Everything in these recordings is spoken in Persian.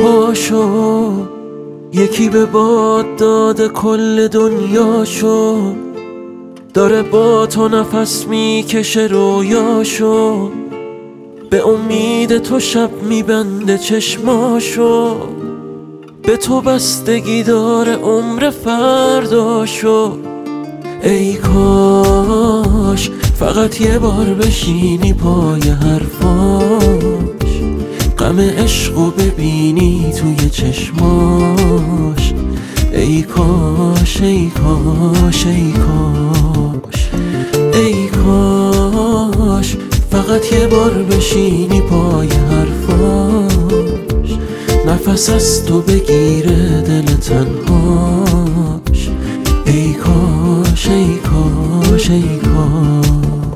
پاشو، یکی به باد داده کل دنیاشو، داره با تو نفس میکشه رویاشو، به امید تو شب میبنده چشماشو، به تو بستگی داره عمر فرداشو. ای کاش فقط یه بار بشینی پای حرفاش، غم عشقو ببینی توی چشماش. ای کاش ای کاش ای کاش ای کاش فقط یه بار بشینی پای حرفاش، نفس از تو بگیره دل تنهاش. ای کاش ای کاش ای کاش.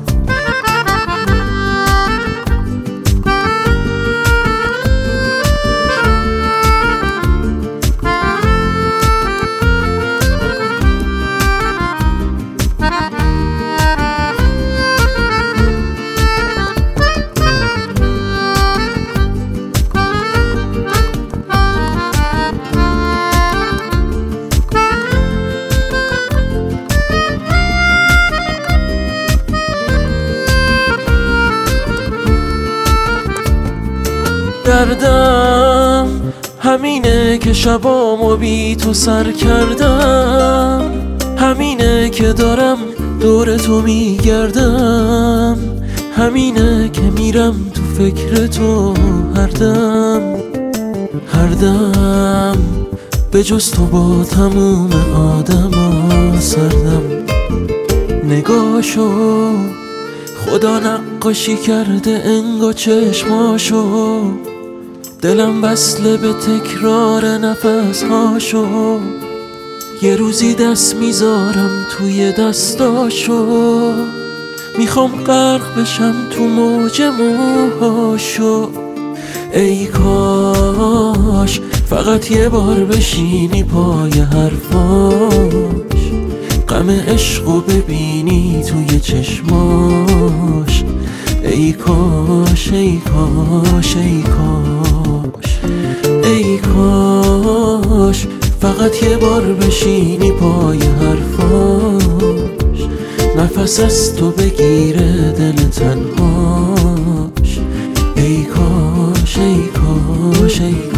دردم همینه که شبامو بی تو سر کردم، همینه که دارم دور تو میگردم، همینه که میرم تو فکر تو هر دم هر دم، به جز تو با تموم آدما سردم. نگاشو خدا نقاشی کرده انگا چشماشو، دلم وصله به تکرار نفس هاشو، یه روزی دست میذارم توی دستاشو، میخوام غرق بشم تو موج موهاشو. ای کاش فقط یه بار بشینی پای حرفاش، غم عشقو ببینی توی چشماش. ای کاش ای کاش ای کاش ای کاش فقط یه بار بشینی پای حرفاش، نفس از تو بگیره دل تنهاش. ای کاش ای کاش ای